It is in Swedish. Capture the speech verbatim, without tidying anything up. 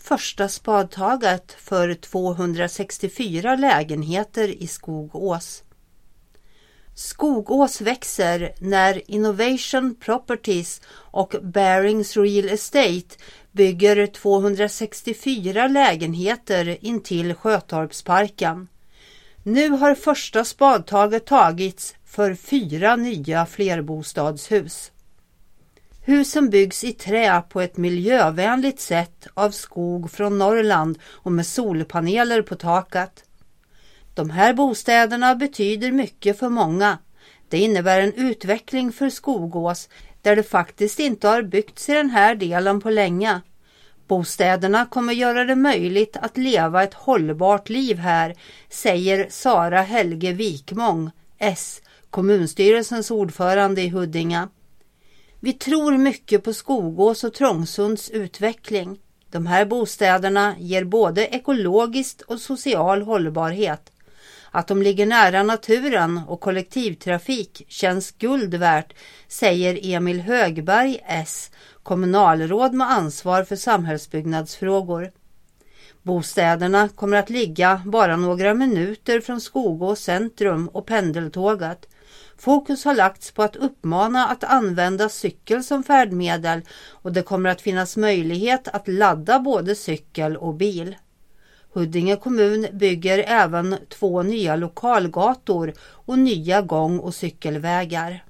första spadtaget för tvåhundrasextiofyra lägenheter i Skogås. Skogås växer när Innovation Properties och Barings Real Estate bygger tvåhundrasextiofyra lägenheter intill Sjötorpsparken. Nu har första spadtaget tagits för fyra nya flerbostadshus. Husen byggs i trä på ett miljövänligt sätt av skog från Norrland och med solpaneler på taket. De här bostäderna betyder mycket för många. Det innebär en utveckling för Skogås där det faktiskt inte har byggts i den här delen på länge. Bostäderna kommer göra det möjligt att leva ett hållbart liv här, säger Sara Helge Wikmång, S, kommunstyrelsens ordförande i Huddinge. Vi tror mycket på Skogås och Trångsunds utveckling. De här bostäderna ger både ekologiskt och social hållbarhet. Att de ligger nära naturen och kollektivtrafik känns guld värt, säger Emil Högberg, S, kommunalråd med ansvar för samhällsbyggnadsfrågor. Bostäderna kommer att ligga bara några minuter från Skogås centrum och pendeltåget. Fokus har lagts på att uppmana att använda cykel som färdmedel och det kommer att finnas möjlighet att ladda både cykel och bil. Huddinge kommun bygger även två nya lokalgator och nya gång- och cykelvägar.